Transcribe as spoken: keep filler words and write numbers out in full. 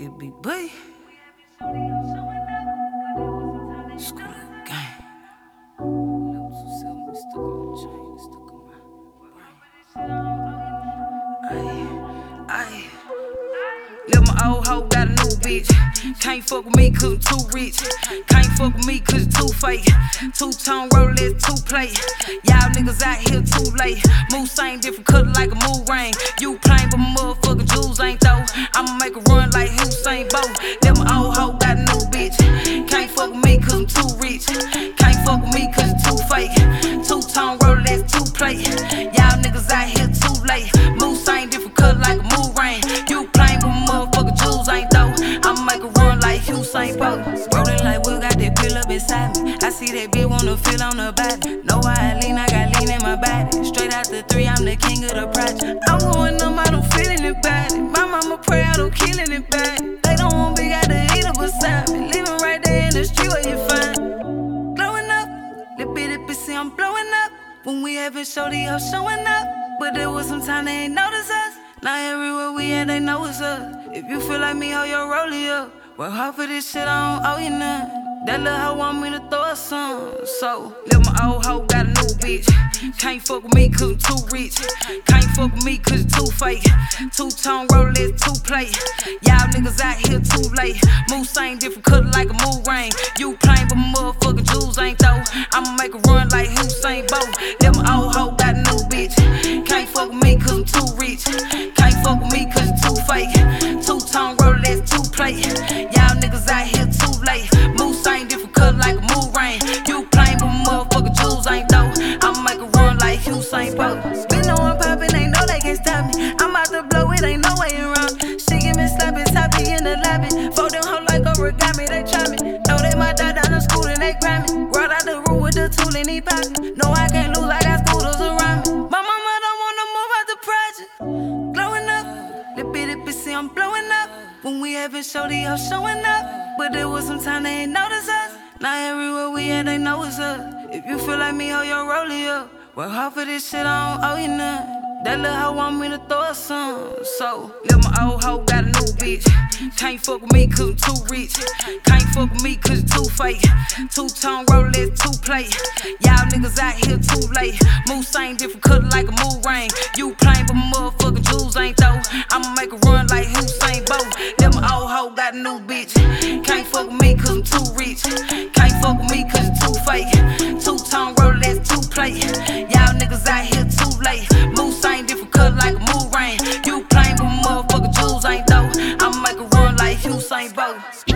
It be boy. School gang. Level two seven, we stuck on the chain, we stuck on my brain. Ayy, ayy. Lil' my old hoe got a new bitch. Can't fuck with me cause I'm too rich. Can't fuck with me cause it's too fake. Two-tone Rolex, two-play. Y'all niggas out here too late. Move same different color like a mood ring. You plain but motherfucking jewels ain't though. I'ma make a run like Usain Bolt. Lil' my old hoe got a new bitch. Can't fuck with me cause I'm too rich. Can't fuck with me cause it's too fake. Two-tone Rolex, two-play. Y'all niggas out here too late. Move same different color like a mood ring. You plain but motherfucking jewels ain't though. I'ma make a run like Usain Bolt. Rolling like Will, got that pill up inside me. I see that bitch wanna feel on her body. Know why I lean, I got lean in my body. Straight out the three, I'm the king of the project. I'm going up, I don't feel anybody. My mama pray I don't kill anybody. They don't want me, got the heater beside me. Living right there in the street where you find. Glowing up, little bitty bitch, I'm blowing up. When we having shorty up showing up. But there was some time they ain't notice us. Now everywhere we at, they know it's us. If you feel like me, how you roll it up. Work hard for this shit, I don't owe you nothing. That little hoe want me to throw her some. So, lil' my old hoe got a new bitch. Can't fuck with me cause I'm too rich. Can't fuck with me cause it's too fake. Two-tone Rolex, two-play. Y'all niggas out here too late. Move same different color like a mood ring. You plain but motherfucking jewels ain't though. I'ma make a run like Usain Bolt. Lil' my old hoe got a new bitch. Can't fuck with me cause I'm too rich. Can't fuck with me cause it's too fake. Two-tone Rolex, two-play. Y'all niggas out here too late. Move same different color like a mood ring. You plain but motherfucking jewels ain't though. I'ma make a run like Usain Bolt. Spin on one poppin', they know they can't stop me. I'm out to blow it, ain't no way around. She give me slappin', toppy in the lobby. Fold them hoe like origami, they try me. Know they might die down to school and they grab me. Roll out the room with the tool in he pocket. No, I can't lose, I got scooters around me. My mama don't wanna move out the project. Glowing up, little bitty bitch, I'm blowing up. When we having shorty up showing up. But there was some time they ain't notice us. Now everywhere we at, they know it's us. If you feel like me, how you roll it up. Work hard for this shit, I don't owe you nothing. That little hoe want me to throw her some. So, lil' my old hoe got a new bitch. Can't fuck with me cause I'm too rich. Can't fuck with me cause it's too fake. Two-tone Rolex, two-play. Y'all niggas out here too late. Move same different color like a mood ring. You plain but motherfucking jewels ain't though. I'ma make a run like Usain Bolt. Lil' my old hoe got a new bitch. Can't fuck with me cause I'm too rich. Can't fuck with me cause it's too fake. Two-tone Rolex, two-play. Y'all niggas out here too late. Move same different color like a mood ring. You plain but motherfucking jewels ain't though. I'ma make a run like Usain Bolt.